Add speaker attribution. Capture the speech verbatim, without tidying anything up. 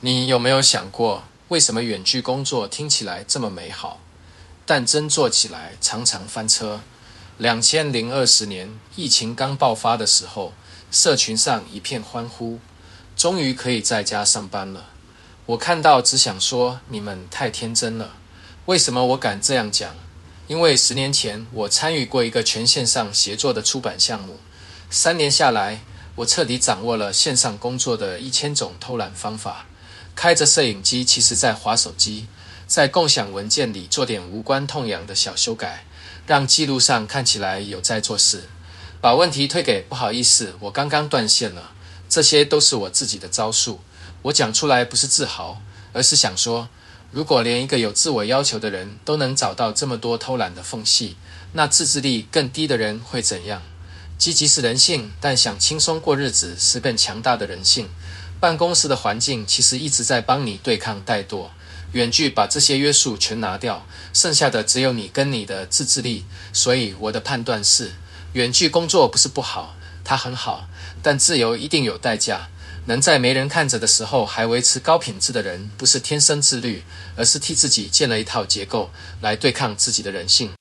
Speaker 1: 你有没有想过，为什么远距工作听起来这么美好，但真做起来常常翻车？两千零二十年疫情刚爆发的时候，社群上一片欢呼，终于可以在家上班了。我看到只想说，你们太天真了。为什么我敢这样讲？因为十年前我参与过一个全线上协作的出版项目，三年下来，我彻底掌握了线上工作的一千种偷懒方法。开着摄影机，其实在滑手机，在共享文件里做点无关痛痒的小修改，让记录上看起来有在做事。把问题推给不好意思，我刚刚断线了。这些都是我自己的招数，我讲出来不是自豪，而是想说，如果连一个有自我要求的人都能找到这么多偷懒的缝隙，那自制力更低的人会怎样？积极是人性，但想轻松过日子是更强大的人性。办公室的环境其实一直在帮你对抗怠惰，远距把这些约束全拿掉，剩下的只有你跟你的自制力。所以我的判断是，远距工作不是不好，它很好，但自由一定有代价。能在没人看着的时候还维持高品质的人，不是天生自律，而是替自己建了一套结构来对抗自己的人性。